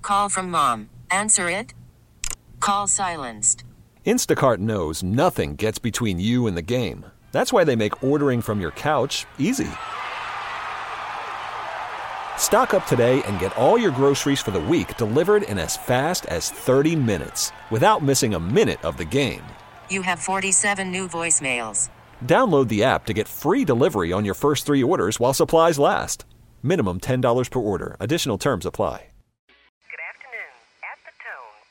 Call from mom. Answer it. Call silenced. Instacart knows nothing gets between you and the game. That's why they make ordering from your couch easy. Stock up today and get all your groceries for the week delivered in as fast as 30 minutes without missing a minute of the game. You have 47 new voicemails. Download the app to get free delivery on your first 3 orders while supplies last. Minimum $10 per order. Additional terms apply. Good afternoon. At the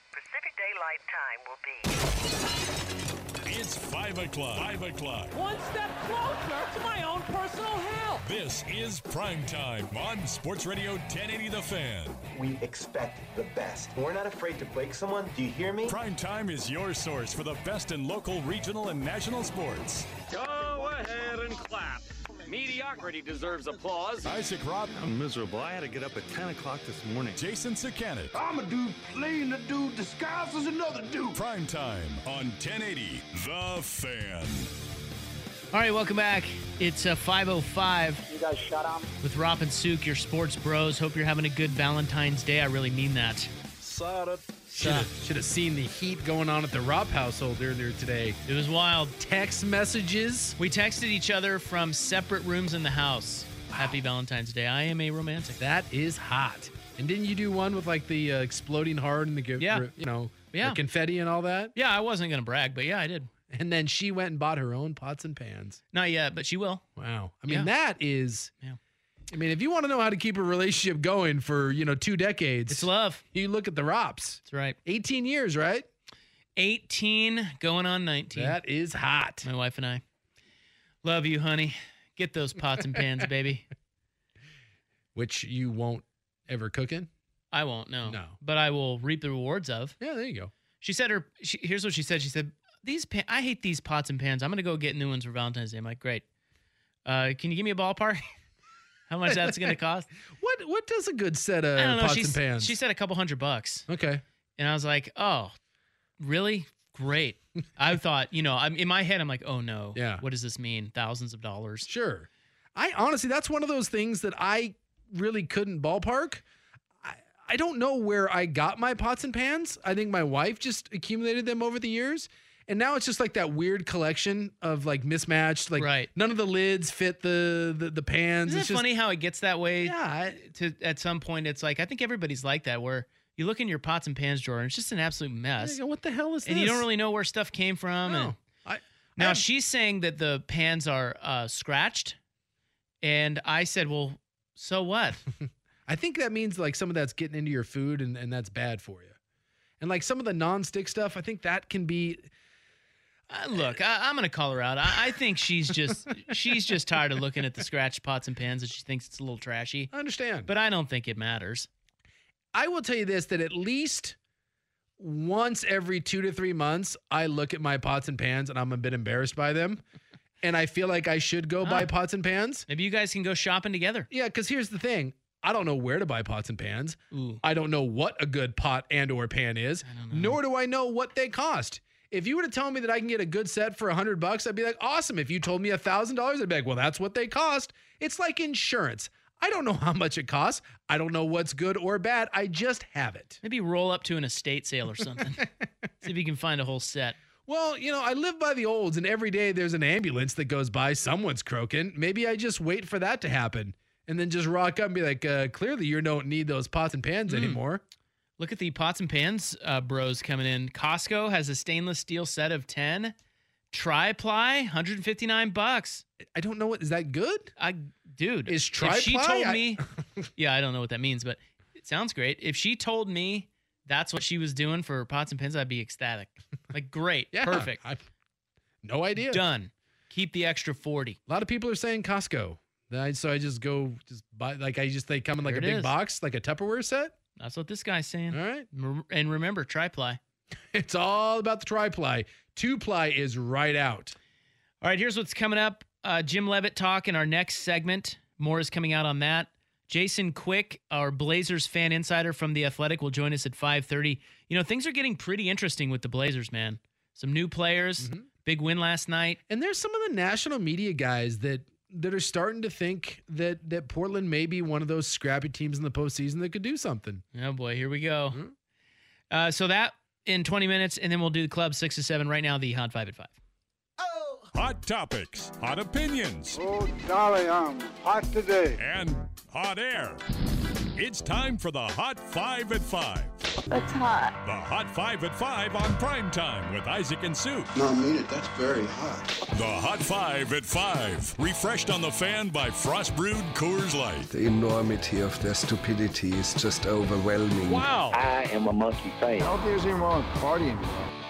tone, Pacific Daylight Time will be... It's 5 o'clock. 5 o'clock. One step closer to my own personal hell. This is Prime Time on Sports Radio 1080 The Fan. We expect the best. We're not afraid to break someone. Do you hear me? Prime Time is your source for the best in local, regional, and national sports. Go ahead and clap. Mediocrity deserves applause. Isaac Robb. I'm miserable. I had to get up at 10 o'clock this morning. Jason Sakanik. I'm a dude playing a dude disguised as another dude. Prime Time on 1080 The Fan. All right, welcome back. It's 5:05. You guys shut up. With Rop and Souk, your sports bros. Hope you're having a good Valentine's Day. I really mean that. Should have seen the heat going on at the Ropp household earlier today. It was wild. Text messages. We texted each other from separate rooms in the house. Wow. Happy Valentine's Day. I am a romantic. That is hot. And didn't you do one with like the exploding heart and the the confetti and all that? Yeah, I wasn't going to brag, but yeah, I did. And then she went and bought her own pots and pans. Not yet, but she will. Wow. I mean, that is... Yeah. I mean, if you want to know how to keep a relationship going for, 2 decades. It's love. You look at the Rops. That's right. 18 years, right? 18 going on 19. That is hot. My wife and I. Love you, honey. Get those pots and pans, baby. Which you won't ever cook in? I won't, no. No. But I will reap the rewards of. Yeah, there you go. She said here's what she said. She said, I hate these pots and pans. I'm going to go get new ones for Valentine's Day. I'm like, great. Can you give me a ballpark? How much that's going to cost? What does a good set of pots and pans? She said $200. Okay. And I was like, oh, really? Great. I thought, in my head, I'm like, oh no. Yeah. What does this mean? Thousands of dollars. Sure. I honestly, that's one of those things that I really couldn't ballpark. I don't know where I got my pots and pans. I think my wife just accumulated them over the years. And now it's just like that weird collection of like mismatched, like right. None of the lids fit the pans. Isn't it funny how it gets that way? Yeah. At some point, it's like, I think everybody's like that, where you look in your pots and pans drawer and it's just an absolute mess. What the hell is this? And you don't really know where stuff came from. No. Now she's saying that the pans are scratched. And I said, well, so what? I think that means like some of that's getting into your food and that's bad for you. And like some of the non-stick stuff, I think that can be... Look, I'm going to call her out. I think she's just tired of looking at the scratched pots and pans and she thinks it's a little trashy. I understand. But I don't think it matters. I will tell you this, that at least once every 2 to 3 months, I look at my pots and pans and I'm a bit embarrassed by them. And I feel like I should go buy pots and pans. Maybe you guys can go shopping together. Yeah, because here's the thing. I don't know where to buy pots and pans. Ooh. I don't know what a good pot and or pan is, nor do I know what they cost. If you were to tell me that I can get a good set for $100, I'd be like, awesome. If you told me $1,000, I'd be like, well, that's what they cost. It's like insurance. I don't know how much it costs. I don't know what's good or bad. I just have it. Maybe roll up to an estate sale or something. See if you can find a whole set. Well, I live by the olds, and every day there's an ambulance that goes by. Someone's croaking. Maybe I just wait for that to happen and then just rock up and be like, clearly you don't need those pots and pans anymore. Look at the pots and pans bros coming in. Costco has a stainless steel set of 10. Tri-ply, $159. I don't know is that good? Dude, is tri-ply? If she told me, yeah, I don't know what that means, but it sounds great. If she told me that's what she was doing for pots and pans, I'd be ecstatic. Like, great, yeah, perfect. No idea. Done. Keep the extra 40. A lot of people are saying Costco. So I just go buy, they come in like a big box, like a Tupperware set. That's what this guy's saying. All right. And remember, tri-ply. It's all about the tri-ply. 2-ply is right out. All right, here's what's coming up. Jim Levitt talk in our next segment. More is coming out on that. Jason Quick, our Blazers fan insider from The Athletic, will join us at 5:30. Things are getting pretty interesting with the Blazers, man. Some new players, big win last night. And there's some of the national media guys that that are starting to think that Portland may be one of those scrappy teams in the postseason that could do something. Oh, boy. Here we go. So that in 20 minutes, and then we'll do the club 6 to 7. Right now, the Hot 5 at 5. Hot topics, hot opinions, Oh, golly, I'm hot today. and hot air. It's time for the Hot 5 at 5. That's hot. The Hot 5 at 5 on prime time with Isaac and Sue. No, I mean it. That's very hot. The Hot 5 at 5. Refreshed on the fan by Frost Brewed Coors Light. The enormity of their stupidity is just overwhelming. Wow. I am a monkey fan. How there's anything wrong with partying?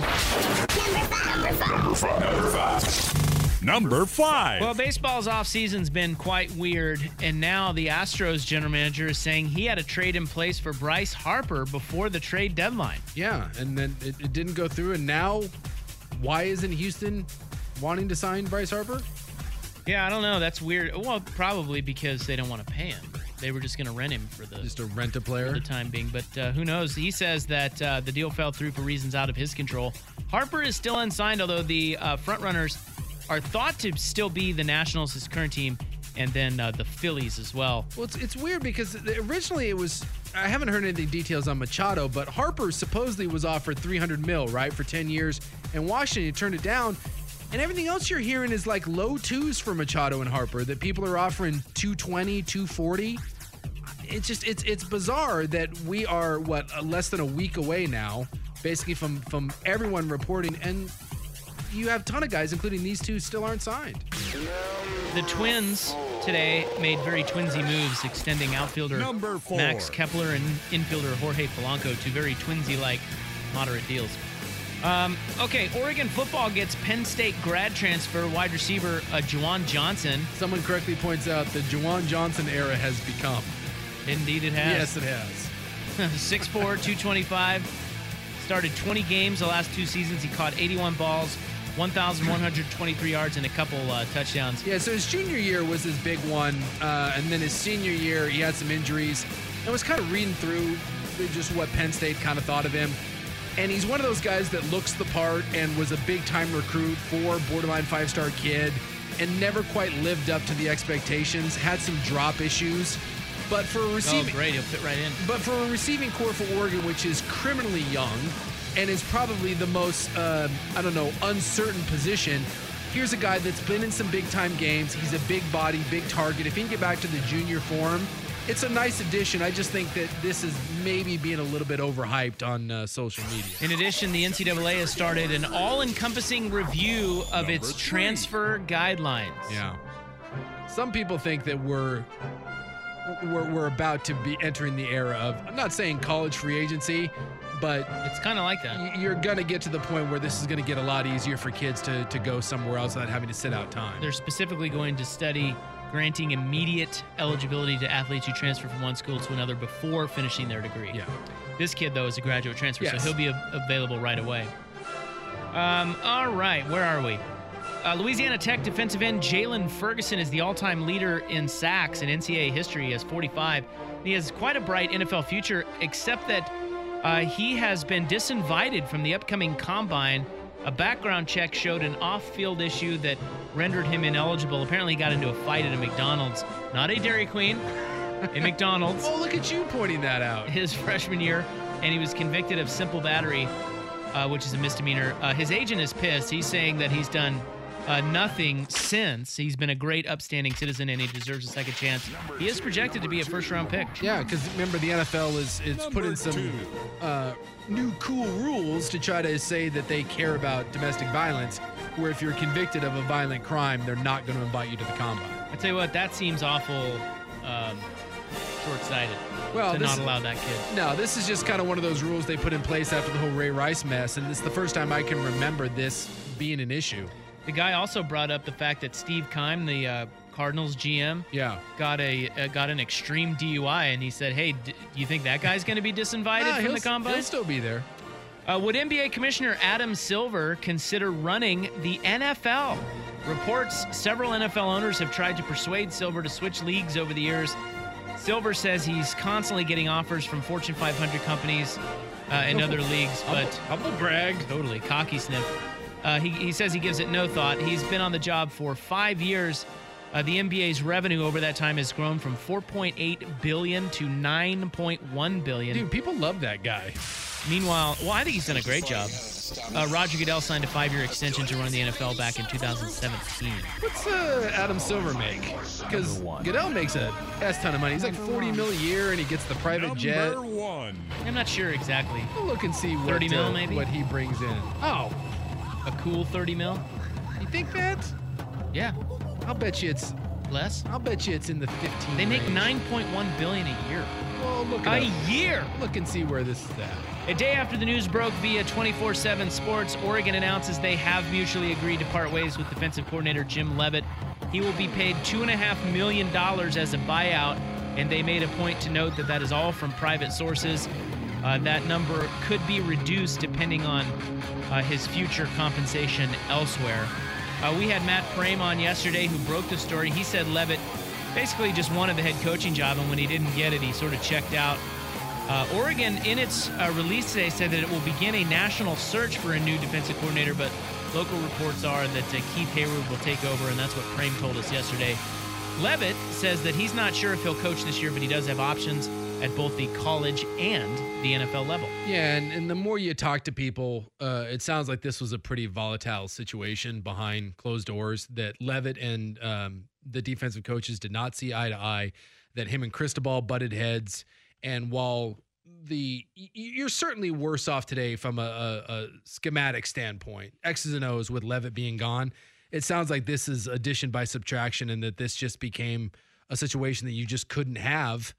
Number 5. Well, baseball's offseason's been quite weird, and now the Astros general manager is saying he had a trade in place for Bryce Harper before the trade deadline. Yeah, and then it didn't go through, and now why isn't Houston wanting to sign Bryce Harper? Yeah, I don't know. That's weird. Well, probably because they don't want to pay him. They were just going to rent him for just a rent a player for the time being. But who knows? He says that the deal fell through for reasons out of his control. Harper is still unsigned, although the frontrunners are thought to still be the Nationals, his current team, and then the Phillies as well. Well, it's weird because originally it was, I haven't heard any details on Machado, but Harper supposedly was offered $300 million, right, for 10 years, and Washington turned it down. And everything else you're hearing is like low twos for Machado and Harper, that people are offering $220, $240. It's bizarre that we are, less than a week away now, basically from everyone reporting, and you have a ton of guys, including these two, still aren't signed. The Twins today made very twinsy moves, extending outfielder Number 4. Max Kepler and infielder Jorge Polanco to very twinsy-like moderate deals. Okay, Oregon football gets Penn State grad transfer wide receiver Juwan Johnson. Someone correctly points out the Juwan Johnson era has become. Indeed it has. Yes, it has. 6'4", 225. Started 20 games the last 2 seasons. He caught 81 balls, 1,123 yards, and a couple touchdowns. Yeah, so his junior year was his big one. And then his senior year, he had some injuries. I was kind of reading through just what Penn State kind of thought of him. And he's one of those guys that looks the part and was a big-time recruit for borderline 5-star kid and never quite lived up to the expectations, had some drop issues. But for a receiving, great, he'll fit right in. But for a receiving core for Oregon, which is criminally young and is probably the most, uncertain position, here's a guy that's been in some big-time games. He's a big body, big target. If he can get back to the junior form, it's a nice addition. I just think that this is maybe being a little bit overhyped on social media. In addition, the NCAA has started an all-encompassing review of its transfer guidelines. Yeah. Some people think that we're about to be entering the era of, I'm not saying college free agency, but it's kind of like that. You're going to get to the point where this is going to get a lot easier for kids to go somewhere else without having to sit out time. They're specifically going to study granting immediate eligibility to athletes who transfer from one school to another before finishing their degree. Yeah. This kid, though, is a graduate transfer, yes. so he'll be available right away. All right, where are we? Louisiana Tech defensive end Jalen Ferguson is the all-time leader in sacks in NCAA history. He has 45. He has quite a bright NFL future, except that he has been disinvited from the upcoming combine. A background check showed an off-field issue that rendered him ineligible. Apparently, he got into a fight at a McDonald's. Not a Dairy Queen, a McDonald's. Oh, look at you pointing that out. His freshman year, and he was convicted of simple battery, which is a misdemeanor. His agent is pissed. He's saying that he's done nothing since. He's been a great, upstanding citizen, and he deserves a second chance. He is projected to be a first-round pick. Yeah, because remember, the NFL is put in some new cool rules to try to say that they care about domestic violence, where if you're convicted of a violent crime, they're not going to invite you to the combine. I tell you what, that seems awful short-sighted to not allow that kid. No, this is just kind of one of those rules they put in place after the whole Ray Rice mess, and it's the first time I can remember this being an issue. The guy also brought up the fact that Steve Keim, the Cardinals GM, got an extreme DUI, and he said, "Hey, do you think that guy's going to be disinvited from the combine?" He'll still be there. Would NBA Commissioner Adam Silver consider running the NFL? Reports several NFL owners have tried to persuade Silver to switch leagues over the years. Silver says he's constantly getting offers from Fortune 500 companies and other leagues, but humble brag, totally cocky sniff. He says he gives it no thought. He's been on the job for 5 years, The NBA's revenue over that time has grown from $4.8 billion to $9.1 billion. Dude, people love that guy. Meanwhile, I think he's done a great job. Roger Goodell signed a 5-year extension to run the NFL back in 2017. What's Adam Silver make? Because Goodell makes a ton of money. He's like $40 million a year, and he gets the private jet. Number 1. I'm not sure exactly. We'll look and see what, 30 mil, maybe? What he brings in. Oh, a cool 30 mil? You think that? Yeah. I'll bet you it's less. I'll bet you it's in the 15. They make $9.1 billion a year. Well, look a year. Look and see where this is at. A day after the news broke via 24/7 Sports, Oregon announces they have mutually agreed to part ways with defensive coordinator Jim Leavitt. He will be paid $2.5 million as a buyout, and they made a point to note that is all from private sources. That number could be reduced depending on his future compensation elsewhere. We had Matt Frame on yesterday who broke the story. He said Leavitt basically just wanted the head coaching job, and when he didn't get it, he sort of checked out. Oregon, in its release today, said that it will begin a national search for a new defensive coordinator, but local reports are that Keith Hayward will take over, and that's what Frame told us yesterday. Leavitt says that he's not sure if he'll coach this year, but he does have options at both the college and the NFL level. Yeah, and the more you talk to people, it sounds like this was a pretty volatile situation behind closed doors, that Leavitt and the defensive coaches did not see eye to eye, that him and Cristobal butted heads. And while you're certainly worse off today from a schematic standpoint, X's and O's with Leavitt being gone, it sounds like this is addition by subtraction, and that this just became a situation that you just couldn't have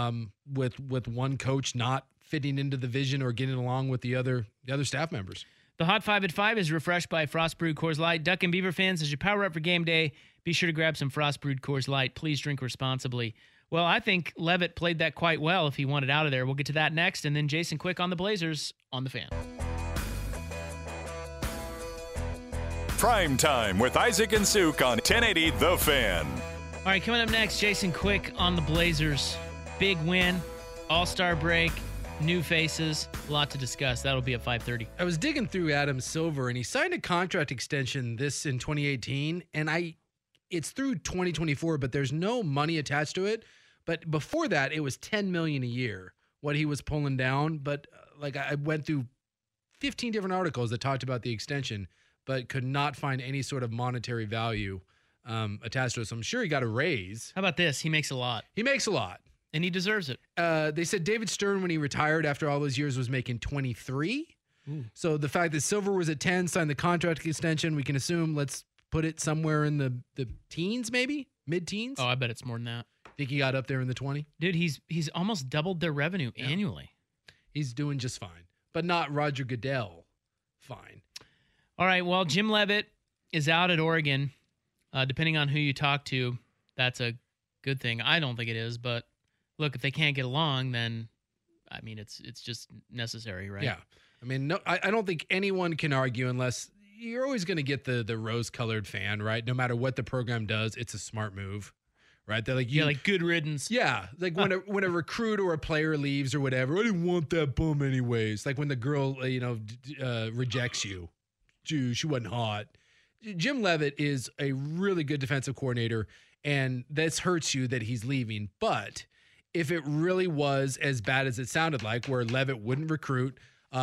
with one coach not fitting into the vision or getting along with the other staff members. The Hot 5 at 5 is refreshed by Frost Brewed Coors Light. Duck and Beaver fans, as you power up for game day, be sure to grab some Frost Brewed Coors Light. Please drink responsibly. Well, I think Leavitt played that quite well if he wanted out of there. We'll get to that next, and then Jason Quick on the Blazers on the Fan. Prime Time with Isaac and Suk on 1080 The Fan. All right, coming up next, Jason Quick on the Blazers. Big win, All-Star break, new faces, a lot to discuss. That'll be at 5:30. I was digging through Adam Silver, and he signed a contract extension in 2018, and it's through 2024, but there's no money attached to it. But before that, it was $10 million a year, what he was pulling down. But I went through 15 different articles that talked about the extension, but could not find any sort of monetary value attached to it. So I'm sure he got a raise. How about this? He makes a lot. He makes a lot. And he deserves it. They said David Stern, when he retired after all those years, was making 23. Ooh. So the fact that Silver was at 10, signed the contract extension, we can assume, let's put it somewhere in the teens, maybe mid-teens. Oh, I bet it's more than that. Think he got up there in the 20? Dude, he's almost doubled their revenue annually. He's doing just fine, but not Roger Goodell fine. All right, well, Jim Leavitt is out at Oregon. Depending on who you talk to, that's a good thing. I don't think it is, but look, if they can't get along, then I mean, it's just necessary, right? Yeah. I mean, no, I don't think anyone can argue, unless you're always going to get the rose-colored fan, right? No matter what the program does, it's a smart move, right? They're like, like good riddance. Yeah, like when a recruit or a player leaves or whatever, I didn't want that bum anyways. Like when the girl, rejects you. She wasn't hot. Jim Leavitt is a really good defensive coordinator, and this hurts you that he's leaving. But if it really was as bad as it sounded like, where Leavitt wouldn't recruit,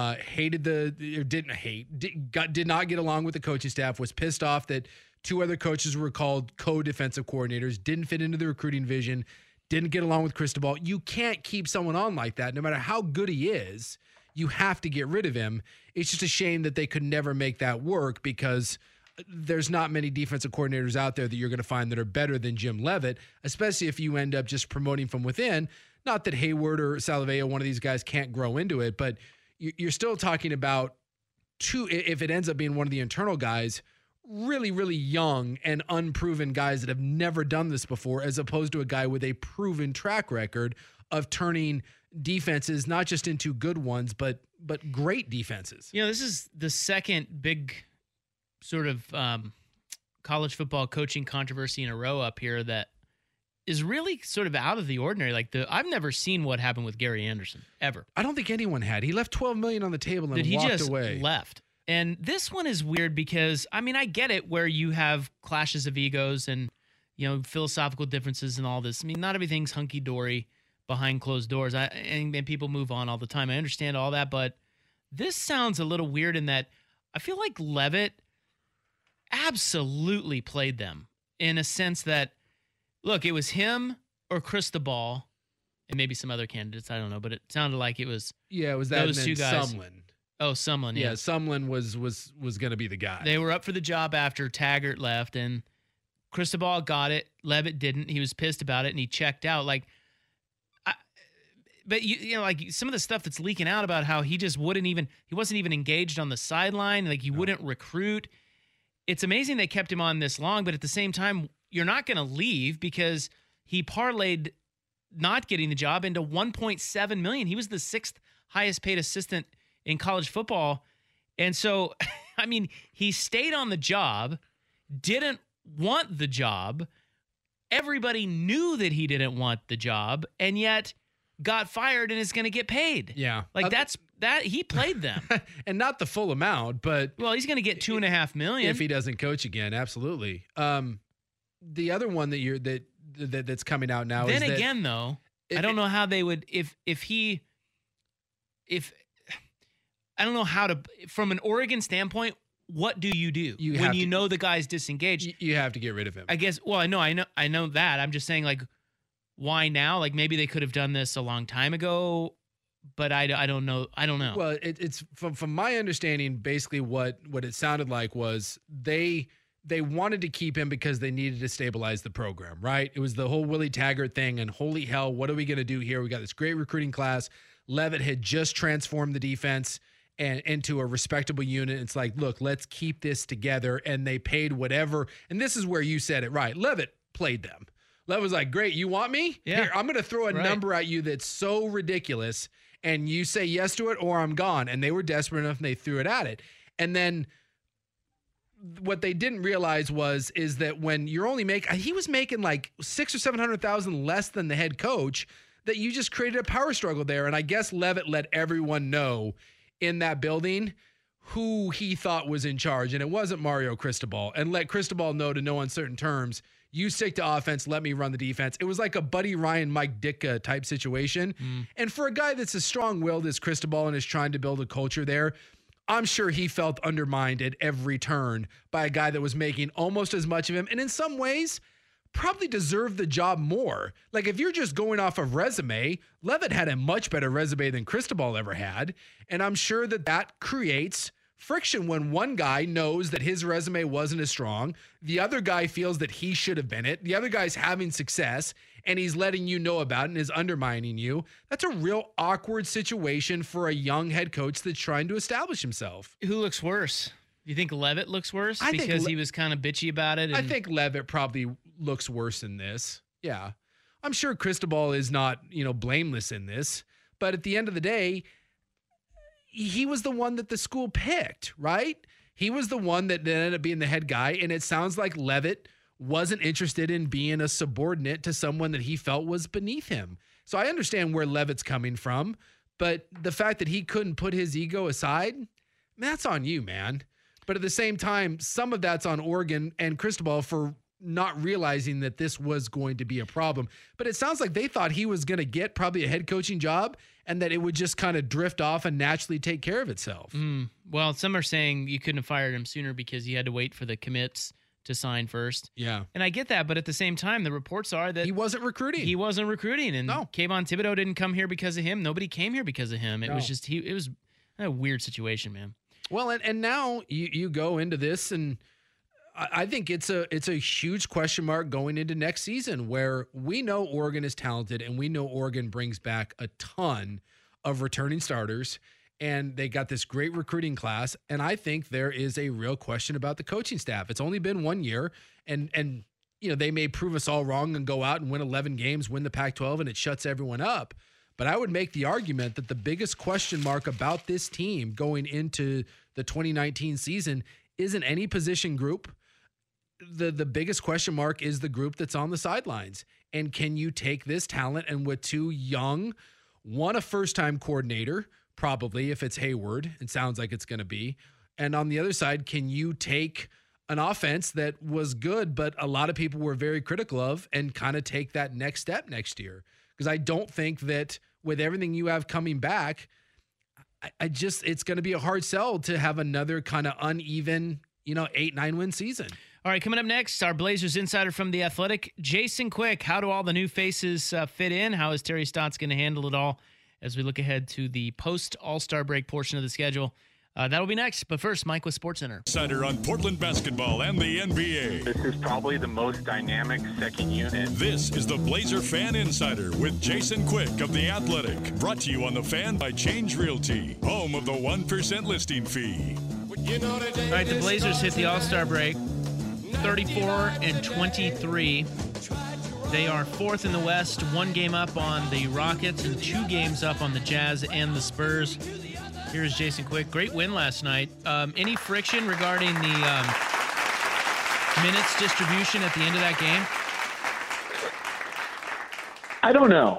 did not get along with the coaching staff, was pissed off that two other coaches were called co-defensive coordinators, didn't fit into the recruiting vision, didn't get along with Cristobal. You can't keep someone on like that. No matter how good he is, you have to get rid of him. It's just a shame that they could never make that work, because there's not many defensive coordinators out there that you're going to find that are better than Jim Leavitt, especially if you end up just promoting from within. Not that Hayward or Salaveo, one of these guys, can't grow into it, but you're still talking about two, if it ends up being one of the internal guys, really, really young and unproven guys that have never done this before, as opposed to a guy with a proven track record of turning defenses not just into good ones, but great defenses. This is the second big sort of college football coaching controversy in a row up here that is really sort of out of the ordinary. I've never seen what happened with Gary Anderson ever. I don't think anyone had. He left $12 million on the table and he walked just away. Left. And this one is weird because, I mean, I get it where you have clashes of egos and philosophical differences and all this. I mean, not everything's hunky-dory behind closed doors. And people move on all the time. I understand all that, but this sounds a little weird in that I feel like Leavitt absolutely played them in a sense that, look, it was him or Cristobal and maybe some other candidates. I don't know, but it sounded like it was it was that those and two guys. Sumlin. Oh, Sumlin, yeah. Sumlin was going to be the guy. They were up for the job after Taggart left, and Cristobal got it. Leavitt didn't. He was pissed about it, and he checked out. But like some of the stuff that's leaking out about how he just he wasn't even engaged on the sideline. Like he wouldn't recruit. It's amazing they kept him on this long, but at the same time, you're not going to leave because he parlayed not getting the job into $1.7 million. He was the 6th highest paid assistant in college football. And so, I mean, he stayed on the job, didn't want the job. Everybody knew that he didn't want the job, and yet got fired and is going to get paid. Yeah. Like he played them. And not the full amount, but well, he's going to get $2.5 million if he doesn't coach again. Absolutely. The other one that's coming out now then is that again, though, I don't know how they would, if I don't know how to, from an Oregon standpoint, what do you do when you know the guy's disengaged? You have to get rid of him. I guess. Well, I know that. I'm just saying, like, why now? Like, maybe they could have done this a long time ago, but I don't know. I don't know. Well, it's from my understanding, basically what it sounded like was they wanted to keep him because they needed to stabilize the program, right? It was the whole Willie Taggart thing, and holy hell, what are we going to do here? We got this great recruiting class. Leavitt had just transformed the defense and into a respectable unit. It's like, look, let's keep this together. And they paid whatever. And this is where you said it right. Leavitt played them. Leavitt was like, great, you want me? Yeah. Here, I'm going to throw a number at you that's so ridiculous, and you say yes to it or I'm gone. And they were desperate enough and they threw it at it. And then what they didn't realize is that when you're only he was making like $600,000 or $700,000 less than the head coach, that you just created a power struggle there. And I guess Leavitt let everyone know in that building who he thought was in charge, and it wasn't Mario Cristobal, and let Cristobal know to no uncertain terms, you stick to offense, let me run the defense. It was like a Buddy Ryan, Mike Ditka type situation. And for a guy that's as strong-willed as Cristobal and is trying to build a culture there, I'm sure he felt undermined at every turn by a guy that was making almost as much of him, and in some ways probably deserved the job more. Like, if you're just going off of resume, Leavitt had a much better resume than Cristobal ever had. And I'm sure that creates friction when one guy knows that his resume wasn't as strong. The other guy feels that he should have been it. The other guy's having success and he's letting you know about it and is undermining you. That's a real awkward situation for a young head coach that's trying to establish himself. Who looks worse? You think Leavitt looks worse because he was kind of bitchy about it? I think Leavitt probably looks worse in this. Yeah. I'm sure Cristobal is not, blameless in this, but at the end of the day, he was the one that the school picked, right? He was the one that ended up being the head guy, and it sounds like Leavitt wasn't interested in being a subordinate to someone that he felt was beneath him. So I understand where Leavitt's coming from, but the fact that he couldn't put his ego aside, that's on you, man. But at the same time, some of that's on Oregon and Cristobal for not realizing that this was going to be a problem. But it sounds like they thought he was going to get probably a head coaching job and that it would just kind of drift off and naturally take care of itself. Well, some are saying you couldn't have fired him sooner because you had to wait for the commits to sign first. Yeah. And I get that, but at the same time, the reports are that he wasn't recruiting. And Kayvon Thibodeau didn't come here because of him. Nobody came here because of him. It was just it was a weird situation, man. Well, and now you go into this, and I think it's a huge question mark going into next season, where we know Oregon is talented and we know Oregon brings back a ton of returning starters, and they got this great recruiting class. And I think there is a real question about the coaching staff. It's only been 1 year, and they may prove us all wrong and go out and win 11 games, win the Pac-12, and it shuts everyone up. But I would make the argument that the biggest question mark about this team going into the 2019 season isn't any position group. The biggest question mark is the group that's on the sidelines. And can you take this talent and with two young, one a first-time coordinator, probably if it's Hayward, it sounds like it's going to be. And on the other side, can you take an offense that was good, but a lot of people were very critical of, and kind of take that next step next year. Because I don't think that with everything you have coming back, it's going to be a hard sell to have another kind of uneven, 8-9 win season. All right, coming up next, our Blazers insider from The Athletic, Jason Quick. How do all the new faces fit in? How is Terry Stotts going to handle it all as we look ahead to the post-All-Star break portion of the schedule? That'll be next. But first, Mike with SportsCenter. Insider on Portland basketball and the NBA. This is probably the most dynamic second unit. This is the Blazer Fan Insider with Jason Quick of The Athletic. Brought to you on The Fan by Change Realty, home of the 1% listing fee. All right, the Blazers hit the All-Star break 34-23. They are fourth in the West, 1 game up on the Rockets and 2 games up on the Jazz and the Spurs. Here's Jason Quick. Great win last night. Any friction regarding the minutes distribution at the end of that game? I don't know.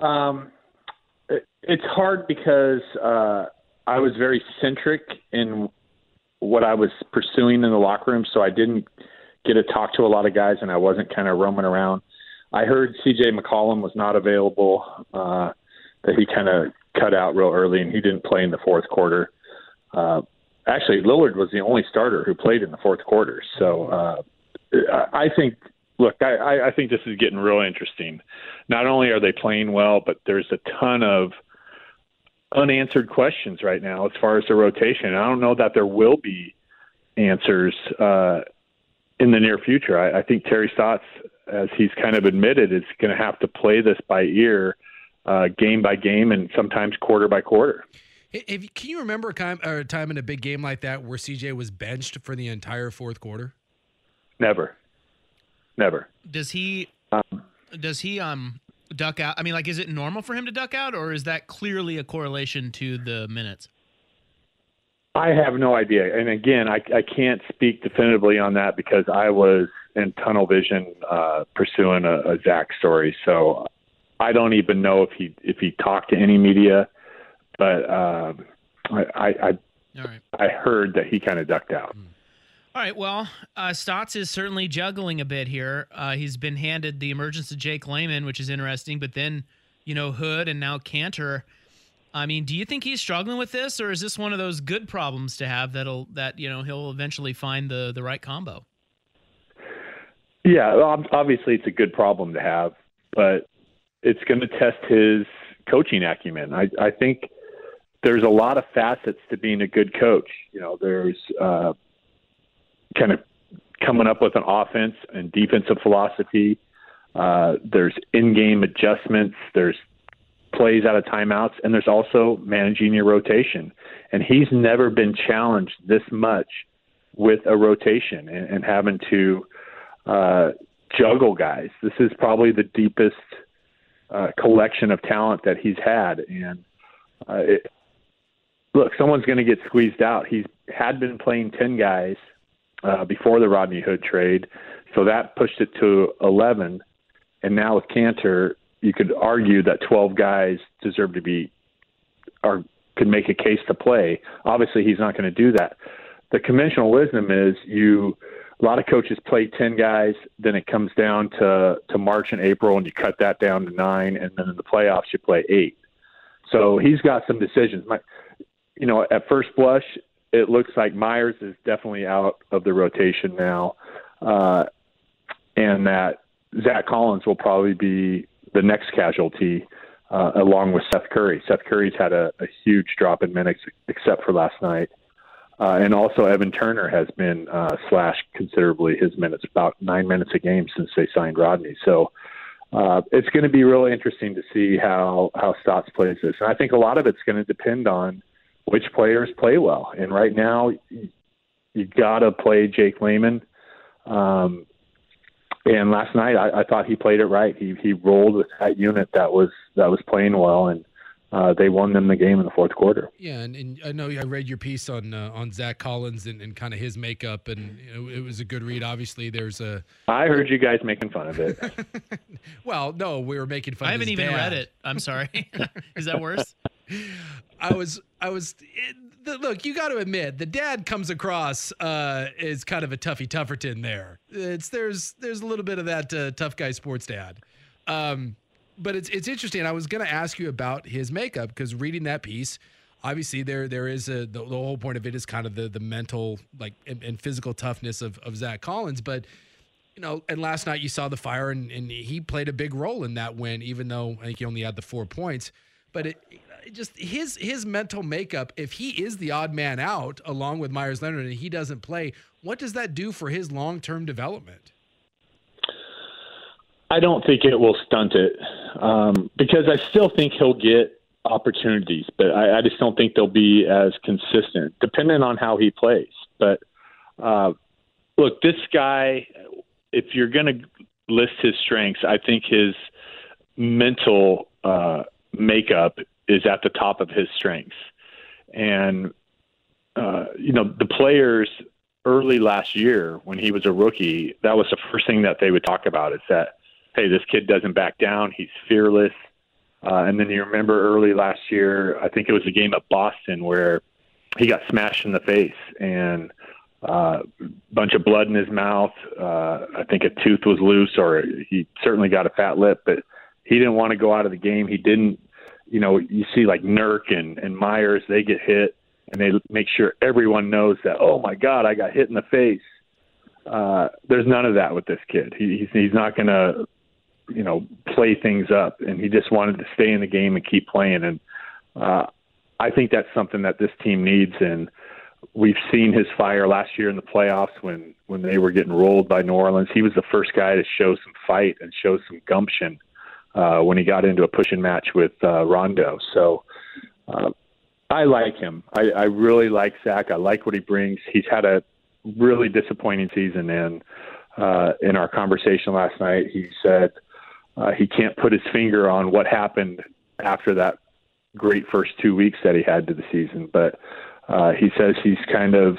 It's hard because I was very centric in what I was pursuing in the locker room, so I didn't get to talk to a lot of guys, and I wasn't kind of roaming around. I heard C.J. McCollum was not available, that he kind of cut out real early, and he didn't play in the fourth quarter. Actually, Lillard was the only starter who played in the fourth quarter. So I think this is getting real interesting. Not only are they playing well, but there's a ton of unanswered questions right now as far as the rotation. I don't know that there will be answers in the near future. I think Terry Stotts, as he's kind of admitted, is going to have to play this by ear, game by game, and sometimes quarter by quarter. Can you remember a time in a big game like that where CJ was benched for the entire fourth quarter? Never. Does he duck out? I mean, is it normal for him to duck out, or is that clearly a correlation to the minutes? I have no idea. And again, I can't speak definitively on that because I was in tunnel vision pursuing a Zach story. So I don't even know if he talked to any media, but I heard that he kind of ducked out. All right, well, Stotts is certainly juggling a bit here. He's been handed the emergence of Jake Layman, which is interesting, but then, Hood and now Cantor. I mean, do you think he's struggling with this, or is this one of those good problems to have that he'll eventually find the right combo? Yeah, obviously it's a good problem to have, but it's going to test his coaching acumen. I think there's a lot of facets to being a good coach. There's kind of coming up with an offense and defensive philosophy. There's in-game adjustments. There's plays out of timeouts, and there's also managing your rotation. And he's never been challenged this much with a rotation and having to juggle guys. This is probably the deepest collection of talent that he's had. And look, someone's going to get squeezed out. He had been playing 10 guys before the Rodney Hood trade, so that pushed it to 11. And now with Cantor, you could argue that 12 guys deserve to could make a case to play. Obviously, he's not going to do that. The conventional wisdom is a lot of coaches play 10 guys, then it comes down to March and April, and you cut that down to 9, and then in the playoffs you play 8. So he's got some decisions. At first blush, it looks like Myers is definitely out of the rotation now, and that Zach Collins will probably be the next casualty, along with Seth Curry. Seth Curry's had a huge drop in minutes, except for last night. And also Evan Turner has been slashed considerably, his minutes, about 9 minutes a game since they signed Rodney. So it's going to be really interesting to see how Stotts plays this. And I think a lot of it's going to depend on which players play well. And right now, you got to play Jake Layman. And last night, I thought he played it right. He rolled with that unit that was playing well, and they won them the game in the fourth quarter. Yeah, and I know I read your piece on Zach Collins and kind of his makeup, and it was a good read. Obviously, I heard you guys making fun of it. Well, no, we were making fun. I haven't even read it. I'm sorry. Is that worse? I Look, you got to admit, the dad comes across as kind of a tougherton there. There's a little bit of that tough guy sports dad. But it's interesting. I was going to ask you about his makeup because reading that piece, obviously there is the whole point of it is kind of the mental and physical toughness of Zach Collins. But, and last night you saw the fire and he played a big role in that win, even though I think he only had the 4 points. But just his mental makeup, if he is the odd man out along with Myers Leonard and he doesn't play, what does that do for his long-term development? I don't think it will stunt it because I still think he'll get opportunities, but I just don't think they'll be as consistent, depending on how he plays. But look, this guy, if you're going to list his strengths, I think his mental makeup is at the top of his strengths. And, the players early last year when he was a rookie, that was the first thing that they would talk about is that, hey, this kid doesn't back down. He's fearless. And then you remember early last year, I think it was a game at Boston where he got smashed in the face and a bunch of blood in his mouth. I think a tooth was loose or he certainly got a fat lip, but he didn't want to go out of the game. He didn't, you see like Nurk and Myers, they get hit and they make sure everyone knows that, oh my God, I got hit in the face. There's none of that with this kid. He's not going to, play things up, and he just wanted to stay in the game and keep playing. And I think that's something that this team needs. And we've seen his fire last year in the playoffs when they were getting rolled by New Orleans. He was the first guy to show some fight and show some gumption when he got into a pushing match with Rondo. So I like him. I really like Zach. I like what he brings. He's had a really disappointing season, and in our conversation last night, he said he can't put his finger on what happened after that great first 2 weeks that he had to the season. But he says he's kind of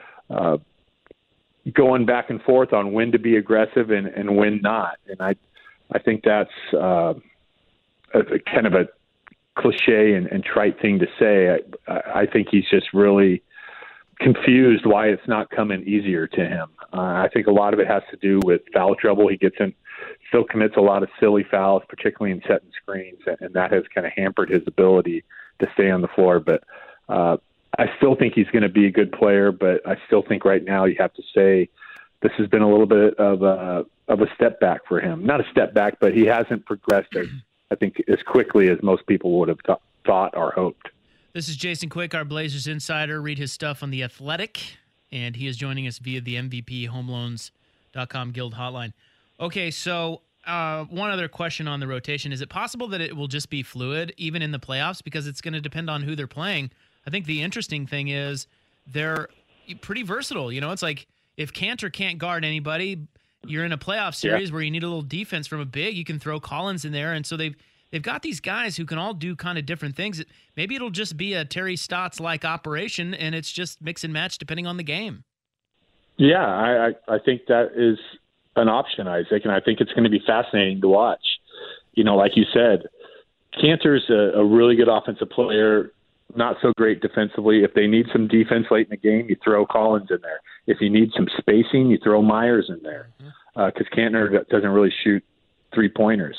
going back and forth on when to be aggressive and when not. And I think that's a kind of a cliche and trite thing to say. I think he's just really confused why it's not coming easier to him. I think a lot of it has to do with foul trouble. He still commits a lot of silly fouls, particularly in setting screens, and that has kind of hampered his ability to stay on the floor. But I still think he's going to be a good player, but I still think right now you have to say this has been a little bit of a step back for him. Not a step back, but he hasn't progressed as quickly as most people would have thought or hoped. This is Jason Quick, our Blazers insider. Read his stuff on The Athletic, and he is joining us via the MVPHomeLoans.com Guild hotline. Okay, so one other question on the rotation. Is it possible that it will just be fluid even in the playoffs because it's going to depend on who they're playing? I think the interesting thing is they're pretty versatile. It's like if Cantor can't guard anybody, you're in a playoff series where you need a little defense from a big. You can throw Collins in there, and so they've got these guys who can all do kind of different things. Maybe it'll just be a Terry Stotts-like operation, and it's just mix and match depending on the game. Yeah, I think that is an option, Isaac, and I think it's going to be fascinating to watch. Like you said, Cantor's a really good offensive player, not so great defensively. If they need some defense late in the game, you throw Collins in there. If you need some spacing, you throw Myers in there because Cantor doesn't really shoot three-pointers.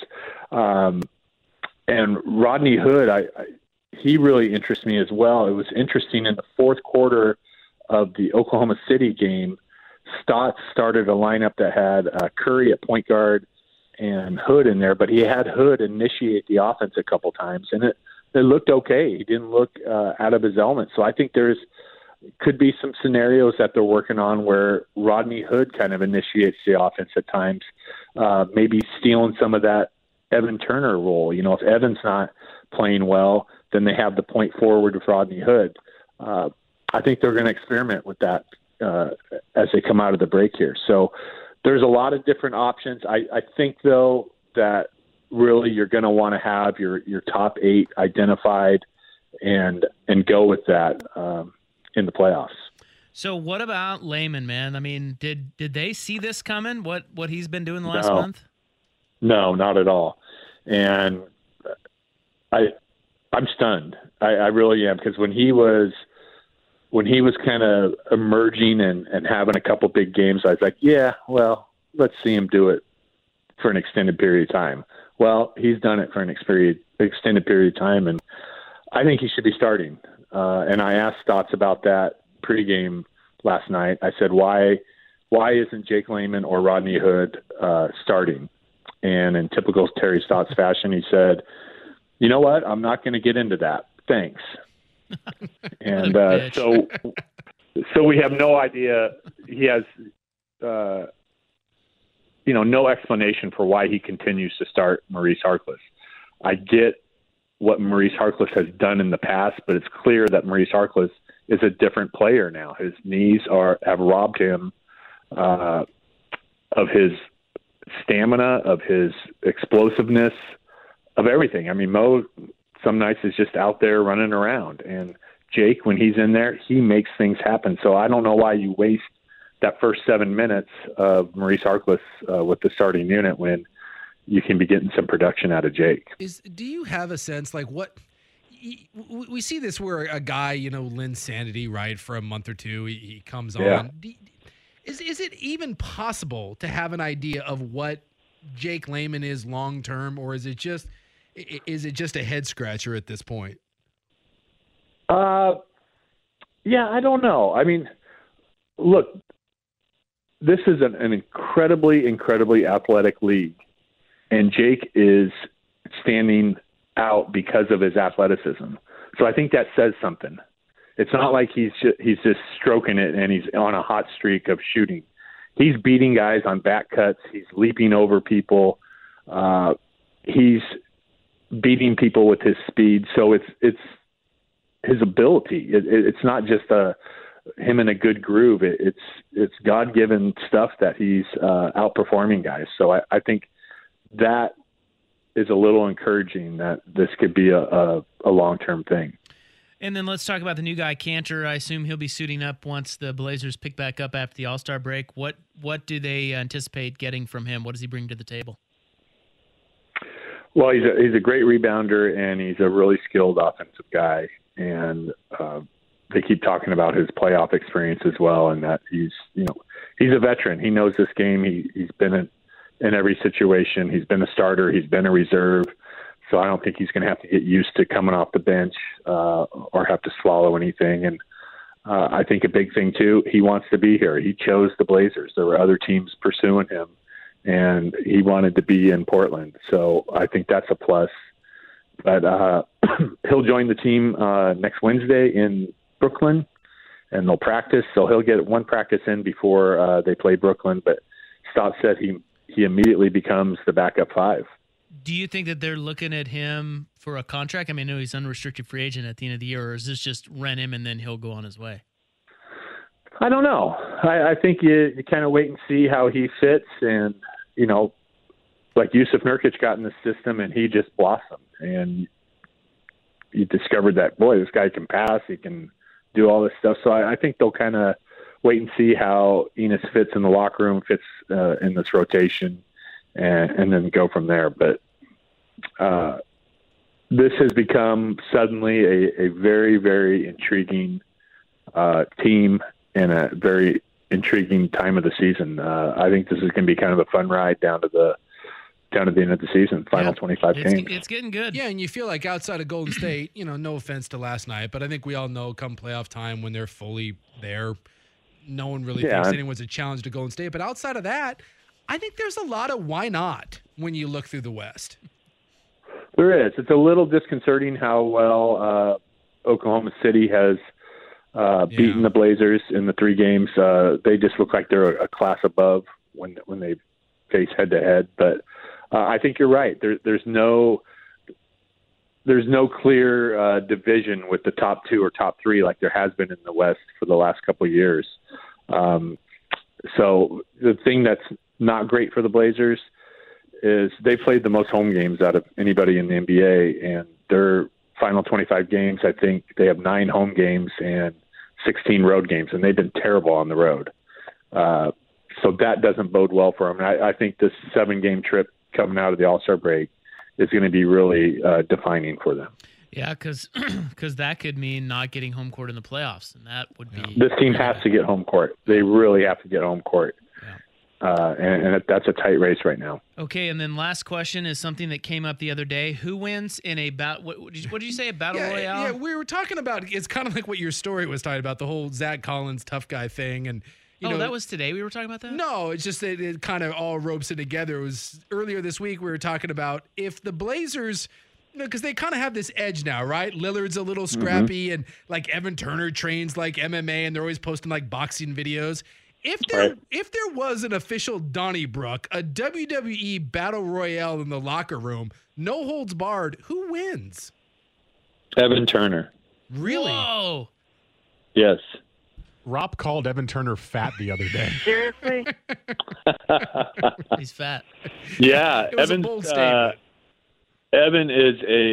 And Rodney Hood, he really interests me as well. It was interesting in the fourth quarter of the Oklahoma City game, Stotts started a lineup that had Curry at point guard and Hood in there, but he had Hood initiate the offense a couple times, and it looked okay. He didn't look out of his element. So I think could be some scenarios that they're working on where Rodney Hood kind of initiates the offense at times, maybe stealing some of that Evan Turner role. If Evan's not playing well, then they have the point forward with Rodney Hood. I think they're going to experiment with that as they come out of the break here. So there's a lot of different options. I think, though, that really you're going to want to have your top 8 identified and go with that in the playoffs. So what about Layman, man? I mean, did they see this coming, what he's been doing the last month? No, not at all. And I I'm stunned. I really am, because when he was kind of emerging and having a couple big games, I was like, yeah, well, let's see him do it for an extended period of time. Well, he's done it for an extended period of time, and I think he should be starting. And I asked Stotts about that pregame last night. I said, why isn't Jake Layman or Rodney Hood starting? And in typical Terry Stotts fashion, he said, you know what? I'm not going to get into that. Thanks. And so we have no idea. He has, no explanation for why he continues to start Maurice Harkless. I get what Maurice Harkless has done in the past, but it's clear that Maurice Harkless is a different player now. His knees have robbed him of his stamina, of his explosiveness, of everything. I mean, Mo some nights is just out there running around, and Jake, when he's in there, he makes things happen. So I don't know why you waste that first 7 minutes of Maurice Harkless with the starting unit when you can be getting some production out of Jake. Do you have a sense, like, what we see this where a guy, lends sanity, right, for a month or two, he comes on. Is it even possible to have an idea of what Jake Layman is long term, or is it just a head scratcher at this point? Yeah, I don't know. I mean, look, this is an incredibly, incredibly athletic league, and Jake is standing out because of his athleticism. So I think that says something. It's not like he's just stroking it and he's on a hot streak of shooting. He's beating guys on back cuts. He's leaping over people. He's beating people with his speed. So it's his ability. It's not just him in a good groove. It's God-given stuff that he's outperforming guys. So I think that is a little encouraging that this could be a long-term thing. And then let's talk about the new guy, Cantor. I assume he'll be suiting up once the Blazers pick back up after the All-Star break. What do they anticipate getting from him? What does he bring to the table? Well, he's a great rebounder, and he's a really skilled offensive guy. And they keep talking about his playoff experience as well, and that he's a veteran. He knows this game. He's been in every situation. He's been a starter. He's been a reserve. So I don't think he's going to have to get used to coming off the bench or have to swallow anything. And I think a big thing, too, he wants to be here. He chose the Blazers. There were other teams pursuing him, and he wanted to be in Portland. So I think that's a plus. But he'll join the team next Wednesday in Brooklyn, and they'll practice. So he'll get one practice in before they play Brooklyn. But Stott said he immediately becomes the backup five. Do you think that they're looking at him for a contract? I mean, I know he's unrestricted free agent at the end of the year, or is this just rent him and then he'll go on his way? I don't know. I think you kind of wait and see how he fits. And, like Yusuf Nurkic got in the system and he just blossomed. And you discovered that, boy, this guy can pass. He can do all this stuff. So I think they'll kind of wait and see how Enes fits in the locker room, fits in this rotation, and then go from there. But this has become suddenly a very, very intriguing team and a very intriguing time of the season. I think this is going to be kind of a fun ride down to the end of the season, final 25 games. It's getting good. Yeah, and you feel like outside of Golden State, no offense to last night, but I think we all know come playoff time when they're fully there, no one really thinks anyone's a challenge to Golden State. But outside of that, I think there's a lot of why not when you look through the West. There is. It's a little disconcerting how well Oklahoma City has beaten the Blazers in the 3 games. They just look like they're a class above when they face head-to-head. But I think you're right. There's no clear division with the top 2 or top 3 like there has been in the West for the last couple of years. So the thing that's not great for the Blazers is they played the most home games out of anybody in the NBA, and their final 25 games, I think they have 9 home games and 16 road games, and they've been terrible on the road. So that doesn't bode well for them. And I think this 7-game trip coming out of the All-Star break is going to be really defining for them. Yeah, because that could mean not getting home court in the playoffs, and that would be. This team has to get home court. They really have to get home court. And that's a tight race right now. Okay, and then last question is something that came up the other day. Who wins in a battle? What did you say? A battle royale? Yeah, we were talking about. It's kind of like what your story was talking about, the whole Zach Collins tough guy thing, and you know, that was today. We were talking about that. No, it's just that it kind of all ropes it together. It was earlier this week. We were talking about if the Blazers. Because they kind of have this edge now, right? Lillard's a little scrappy, and like Evan Turner trains like MMA, and they're always posting like boxing videos. If there was an official Donnybrook, a WWE Battle Royale in the locker room, no holds barred, who wins? Evan Turner. Really? Whoa. Yes. Rob called Evan Turner fat the other day. Seriously? He's fat. Yeah. It was a bold statement. Evan is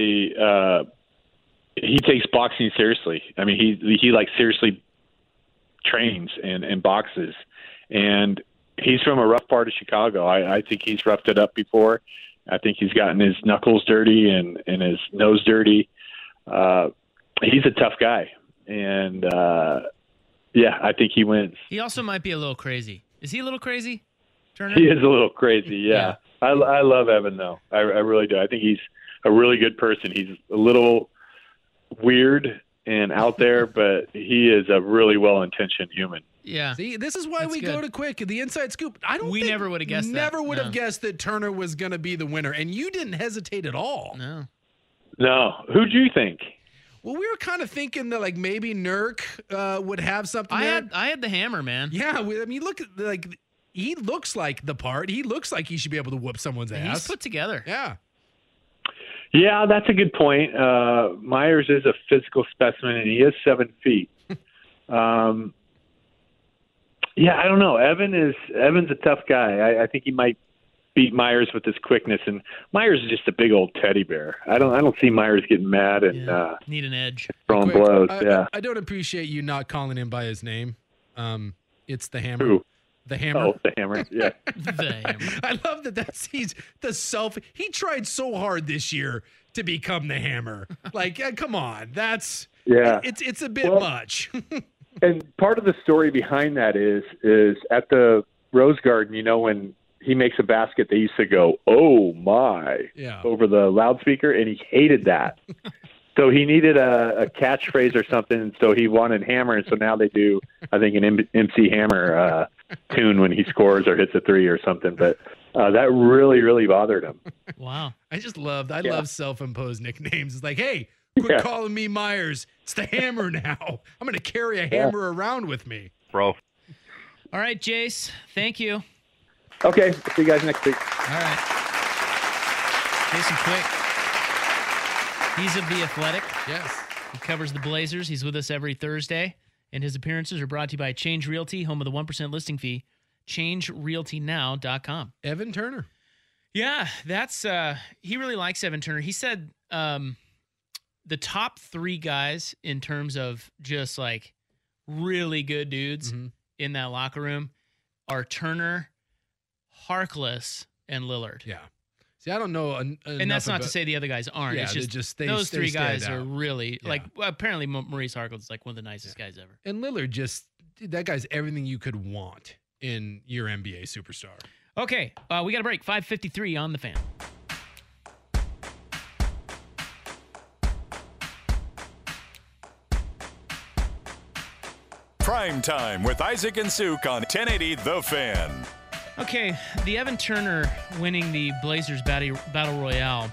he takes boxing seriously. I mean, he like seriously trains and boxes, and he's from a rough part of Chicago. I think he's roughed it up before. I think he's gotten his knuckles dirty and his nose dirty. He's a tough guy, and I think he wins. He also might be a little crazy. Is he a little crazy, Turner? He is a little crazy, yeah. I love Evan, though. I really do. I think he's a really good person. He's a little weird and out there, but he is a really well-intentioned human. Yeah. See, this is why we go to Quick, the inside scoop. We never would have guessed that. Never would have guessed that Turner was going to be the winner, and you didn't hesitate at all. No. Who'd you think? Well, we were kind of thinking that like maybe Nurk would have something. I had the hammer, man. Yeah, I mean, look at like. He looks like the part. He looks like he should be able to whoop someone's ass. He's put together. Yeah. Yeah, that's a good point. Myers is a physical specimen, and he is 7 feet. I don't know. Evan's a tough guy. I think he might beat Myers with his quickness, and Myers is just a big old teddy bear. I don't see Myers getting mad and need an edge, throwing blows. I don't appreciate you not calling him by his name. It's the Hammer. Who? The Hammer. Oh, the Hammer. Yeah. The Hammer. I love that he's the self. He tried so hard this year to become the Hammer. Like, come on. That's It's a bit much. And part of the story behind that is at the Rose Garden, when he makes a basket, they used to go, "Oh my," over the loudspeaker, and he hated that. So he needed a catchphrase or something, so he wanted Hammer, and so now they do, I think, an MC Hammer tune when he scores or hits a three or something. But that really, really bothered him. Wow. I love self-imposed nicknames. It's like, hey, quit calling me Myers. It's the Hammer now. I'm going to carry a hammer around with me. Bro. All right, Jace. Thank you. Okay. See you guys next week. All right. Jason Quick. He's of The Athletic. Yes. He covers the Blazers. He's with us every Thursday. And his appearances are brought to you by Change Realty, home of the 1% listing fee. ChangeRealtyNow.com. Evan Turner. Yeah, that's he really likes Evan Turner. He said the top three guys in terms of just like really good dudes in that locker room are Turner, Harkless, and Lillard. Yeah. See, I don't know. And that's not to say the other guys aren't. Yeah, it's just those three guys are really like. Apparently, Maurice Harkless is like one of the nicest guys ever. And Lillard that guy's everything you could want in your NBA superstar. Okay, we got a break. 5:53 on the Fan. Prime Time with Isaac and Suk on 1080 The Fan. Okay, the Evan Turner winning the Blazers Battle Royale.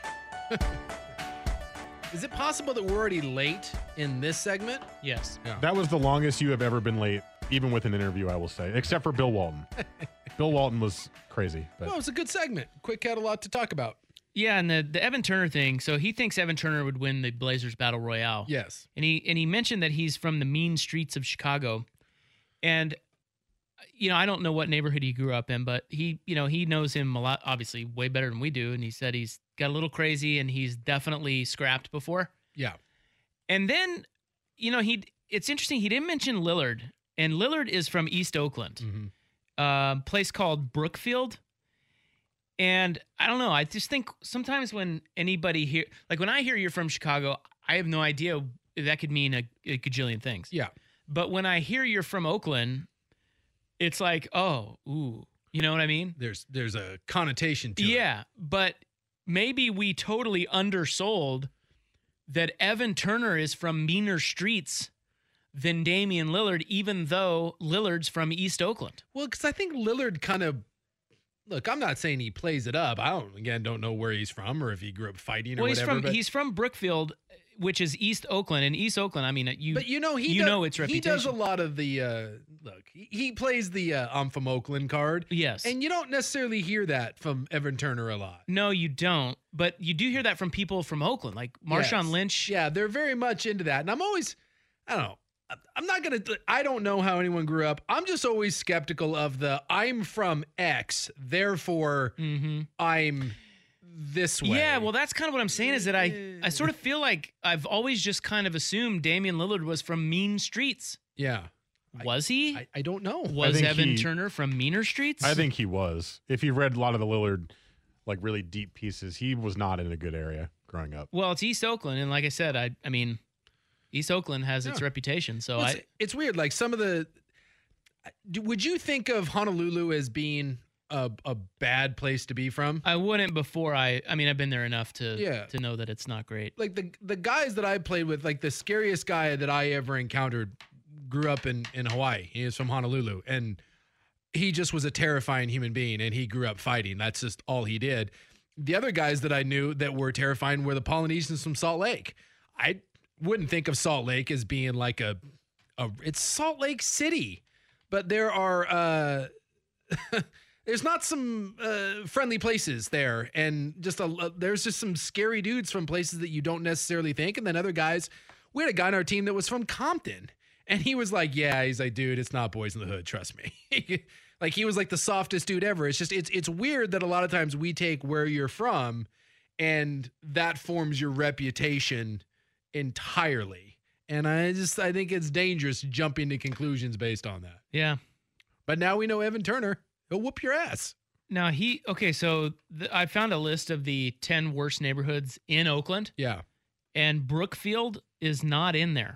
Is it possible that we're already late in this segment? Yes. Yeah. That was the longest you have ever been late, even with an interview, I will say, except for Bill Walton. Bill Walton was crazy. But. Well, it was a good segment. Quick had a lot to talk about. Yeah, and the Evan Turner thing. So he thinks Evan Turner would win the Blazers Battle Royale. Yes. And he mentioned that he's from the mean streets of Chicago. And I don't know what neighborhood he grew up in, but he knows him a lot, obviously way better than we do. And he said he's got a little crazy and he's definitely scrapped before. Yeah. And then, it's interesting. He didn't mention Lillard, and Lillard is from East Oakland, place called Brookfield. And I don't know. I just think sometimes when anybody here, like when I hear you're from Chicago, I have no idea. That could mean a gajillion things. Yeah. But when I hear you're from Oakland, it's like, oh, ooh. You know what I mean? There's a connotation to it. Yeah. But maybe we totally undersold that Evan Turner is from meaner streets than Damian Lillard, even though Lillard's from East Oakland. Well, because I think Lillard kind of, look, I'm not saying he plays it up. I don't know where he's from or if he grew up fighting or whatever. He's from Brookfield, which is East Oakland. And East Oakland, I mean, but its reputation. He does a lot of the, he plays the I'm from Oakland card. Yes. And you don't necessarily hear that from Evan Turner a lot. No, you don't. But you do hear that from people from Oakland, like Marshawn Lynch. Yeah, they're very much into that. And I don't know. I don't know how anyone grew up. I'm just always skeptical of I'm from X, therefore I'm this way. Yeah, well, that's kind of what I'm saying is that I sort of feel like I've always just kind of assumed Damian Lillard was from mean streets. Yeah. Was he? I don't know. Was Evan Turner from meaner streets? I think he was. If you read a lot of the Lillard, like really deep pieces, he was not in a good area growing up. Well, it's East Oakland. And like I said, I mean, East Oakland has its reputation. So it's weird. Like some of would you think of Honolulu as being a bad place to be from? I wouldn't before I've been there enough to know that it's not great. Like the guys that I played with, like the scariest guy that I ever encountered grew up in Hawaii. He is from Honolulu and he just was a terrifying human being and he grew up fighting. That's just all he did. The other guys that I knew that were terrifying were the Polynesians from Salt Lake. I wouldn't think of Salt Lake as being like it's Salt Lake City, but there are there's not some friendly places there, and there's just some scary dudes from places that you don't necessarily think. And then other guys, we had a guy on our team that was from Compton, and he was like, yeah, he's like, dude, it's not Boys in the Hood, trust me. Like he was like the softest dude ever. It's just it's weird that a lot of times we take where you're from, and that forms your reputation entirely. And I think it's dangerous jumping to conclusions based on that. Yeah. But now we know Evan Turner. He'll whoop your ass. Now so I found a list of the 10 worst neighborhoods in Oakland. Yeah. And Brookfield is not in there.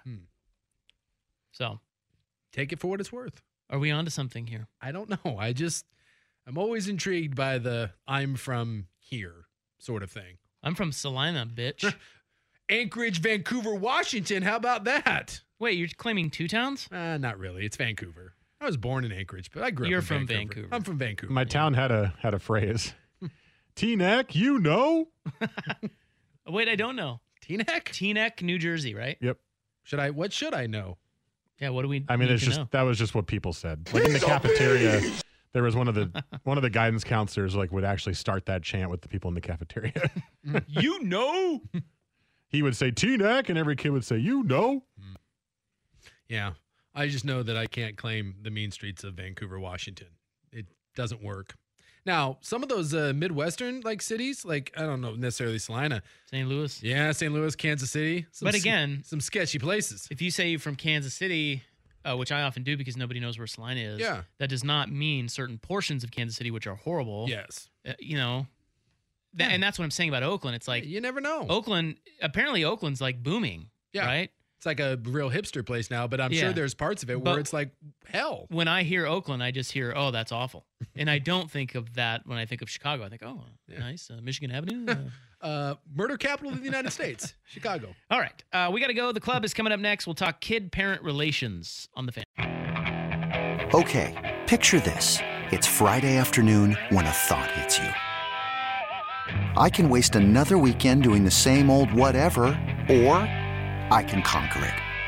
So. Take it for what it's worth. Are we on to something here? I don't know. I'm always intrigued by the I'm from here sort of thing. I'm from Salina, bitch. Anchorage, Vancouver, Washington. How about that? Wait, you're claiming two towns? Not really. It's Vancouver. I was born in Anchorage, but I grew up in Vancouver. You're from Vancouver. I'm from Vancouver. My town had a phrase. Teaneck, you know? Wait, I don't know. Teaneck? Teaneck, New Jersey, right? Yep. What should I know? Yeah, what do we I mean, it's just know? That was just what people said. Like in the cafeteria, there was one of the guidance counselors would actually start that chant with the people in the cafeteria. You know? He would say Teaneck, and every kid would say, you know? Yeah. I just know that I can't claim the mean streets of Vancouver, Washington. It doesn't work. Now, some of those Midwestern cities, I don't know necessarily Salina. St. Louis. Yeah, St. Louis, Kansas City. But again, some sketchy places. If you say you're from Kansas City, which I often do because nobody knows where Salina is, that does not mean certain portions of Kansas City, which are horrible. Yes. And that's what I'm saying about Oakland. It's like, you never know. Apparently Oakland's booming, right? It's like a real hipster place now, but I'm sure there's parts of it where it's like hell. When I hear Oakland, I just hear, oh, that's awful. And I don't think of that when I think of Chicago. I think, oh, nice. Michigan Avenue. Murder capital of the United States, Chicago. All right. We got to go. The club is coming up next. We'll talk kid-parent relations on the Fan. Okay, picture this. It's Friday afternoon when a thought hits you. I can waste another weekend doing the same old whatever, or I can conquer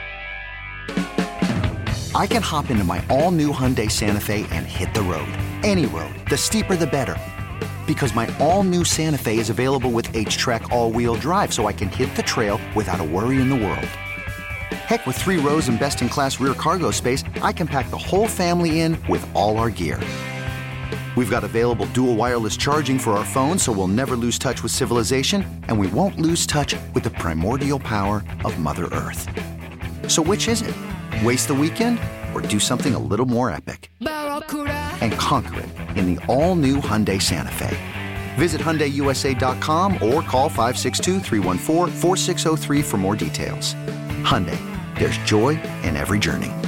it. I can hop into my all-new Hyundai Santa Fe and hit the road. Any road. The steeper, the better. Because my all-new Santa Fe is available with H-Track all-wheel drive, so I can hit the trail without a worry in the world. Heck, with 3 rows and best-in-class rear cargo space, I can pack the whole family in with all our gear. We've got available dual wireless charging for our phones, so we'll never lose touch with civilization, and we won't lose touch with the primordial power of Mother Earth. So which is it? Waste the weekend or do something a little more epic? And conquer it in the all-new Hyundai Santa Fe. Visit HyundaiUSA.com or call 562-314-4603 for more details. Hyundai, there's joy in every journey.